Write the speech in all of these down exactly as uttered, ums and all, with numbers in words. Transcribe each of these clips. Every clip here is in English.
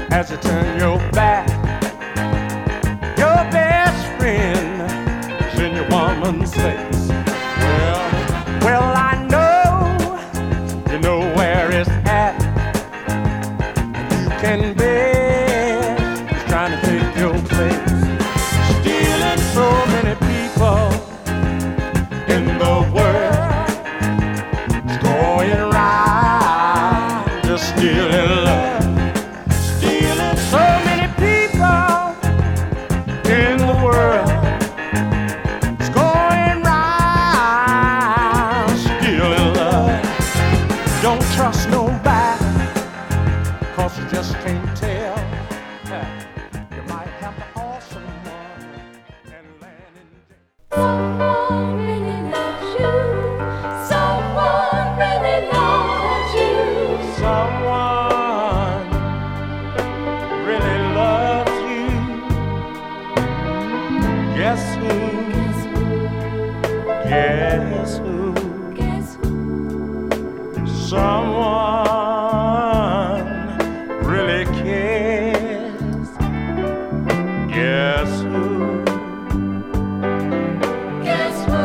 as you turn your back. Your best friend is in your woman's face. Well, well, I know you know where it's at. You can bet he's trying to take your place. Stealing so many people in the world. It's going right, just stealing love. Stealing so many people in the world. It's going right, stealing love. Don't trust nobody, cause you just can't tell. You might have to owe someone and land in jail. Someone really loves you. Someone really loves you. Someone really loves you. Guess who? Guess who? Guess who? Guess who? Someone really cares. Guess who? Guess who?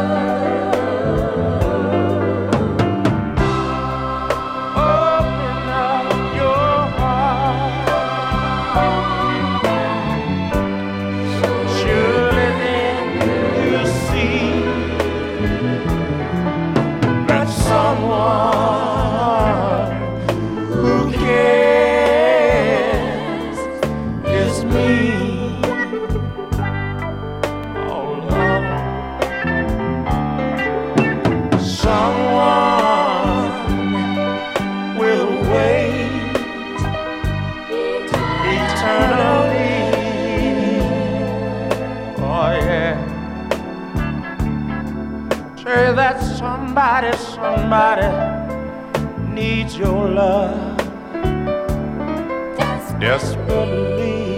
Open up your heart. Surely then you see that someone who cares is me. Oh Lord, someone will wait eternally. Oh yeah. Say that somebody, somebody needs your love Desperately. desperately.